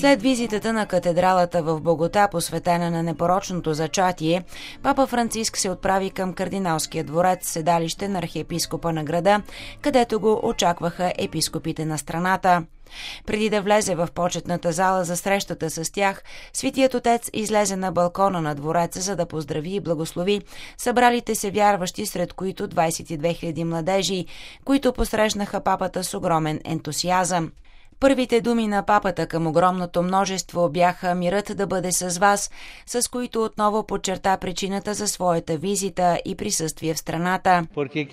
След визитата на катедралата в Богота, посветена на непорочното зачатие, папа Франциск се отправи към кардиналския дворец, седалище на архиепископа на града, където го очакваха епископите на страната. Преди да влезе в почетната зала за срещата с тях, Светият Отец излезе на балкона на двореца, за да поздрави и благослови събралите се вярващи, сред които 22 000 младежи, които посрещнаха папата с огромен ентусиазъм. Първите думи на папата към огромното множество бяха «Мирът да бъде с вас», с които отново подчерта причината за своята визита и присъствие в страната.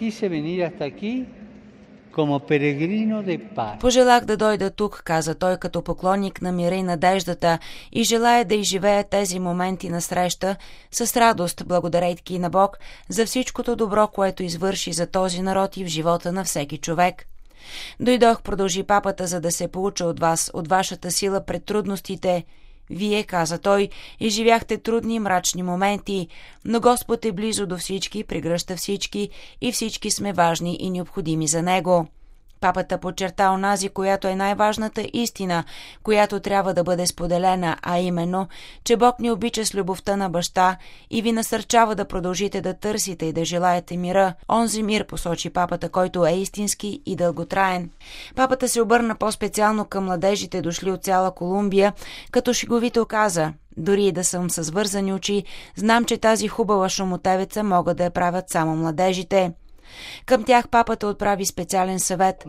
Пожелах да дойда тук, каза той, като поклонник на мира и надеждата, и желая да изживея тези моменти на среща с радост, благодарейки на Бог за всичкото добро, което извърши за този народ и в живота на всеки човек. Дойдох, продължи папата, за да се поуча от вас, от вашата сила пред трудностите. Вие, каза той, изживяхте трудни и мрачни моменти, но Господ е близо до всички, прегръща всички и всички сме важни и необходими за Него. Папата подчерта онази, която е най-важната истина, която трябва да бъде споделена, а именно, че Бог ни обича с любовта на баща и ви насърчава да продължите да търсите и да желаете мира. Онзи мир, посочи папата, който е истински и дълготраен. Папата се обърна по-специално към младежите, дошли от цяла Колумбия, като шеговито каза: «Дори и да съм с вързани очи, знам, че тази хубава шумотевица могат да я правят само младежите». Към тях папата отправи специален съвет.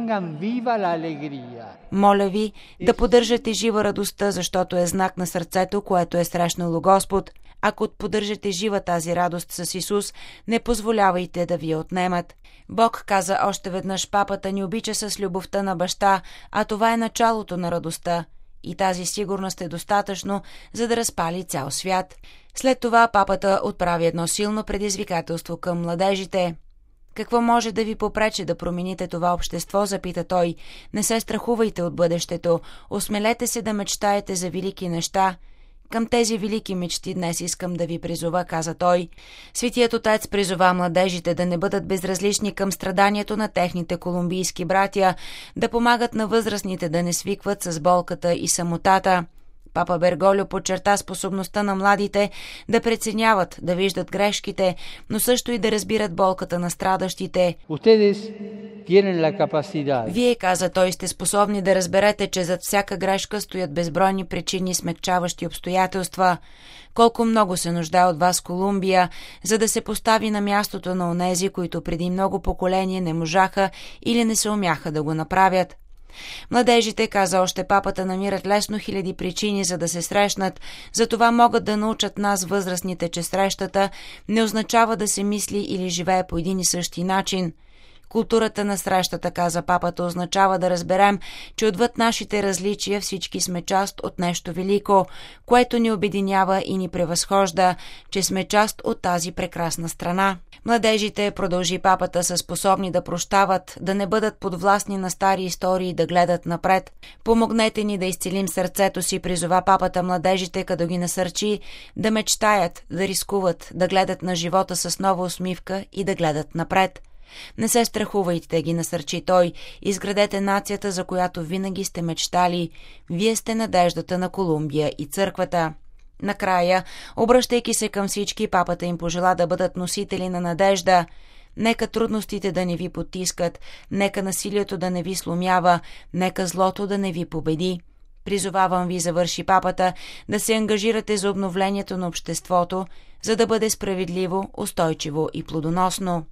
Моля ви да поддържате жива радостта, защото е знак на сърцето, което е срещнало Господ. Ако поддържате жива тази радост с Исус, не позволявайте да ви я отнемат. Бог, каза още веднъж папата, ни обича с любовта на баща, а това е началото на радостта. И тази сигурност е достатъчно, за да разпали цял свят. След това папата отправи едно силно предизвикателство към младежите. Какво може да ви попречи да промените това общество, запита той. Не се страхувайте от бъдещето, осмелете се да мечтаете за велики неща. Към тези велики мечти днес искам да ви призова, каза той. Светият Отец призова младежите да не бъдат безразлични към страданието на техните колумбийски братя, да помагат на възрастните да не свикват с болката и самотата. Папа Берголио подчерта способността на младите да преценяват, да виждат грешките, но също и да разбират болката на страдащите. Вие, каза той, сте способни да разберете, че зад всяка грешка стоят безбройни причини, смекчаващи обстоятелства. Колко много се нуждае от вас Колумбия, за да се постави на мястото на онези, които преди много поколения не можаха или не се умяха да го направят. Младежите, каза още папата, намират лесно хиляди причини за да се срещнат, затова могат да научат нас, възрастните, че срещата не означава да се мисли или живее по един и същи начин. Културата на срещата, каза папата, означава да разберем, че отвъд нашите различия всички сме част от нещо велико, което ни обединява и ни превъзхожда, че сме част от тази прекрасна страна. Младежите, продължи папата, са способни да прощават, да не бъдат подвластни на стари истории, да гледат напред. Помогнете ни да изцелим сърцето си, призова папата младежите, като ги насърчи да мечтаят, да рискуват, да гледат на живота с нова усмивка и да гледат напред. Не се страхувайте, ги насърчи той, изградете нацията, за която винаги сте мечтали. Вие сте надеждата на Колумбия и църквата. Накрая, обръщайки се към всички, папата им пожела да бъдат носители на надежда. Нека трудностите да не ви потискат, нека насилието да не ви сломява, нека злото да не ви победи. Призовавам ви, завърши папата, да се ангажирате за обновлението на обществото, за да бъде справедливо, устойчиво и плодоносно.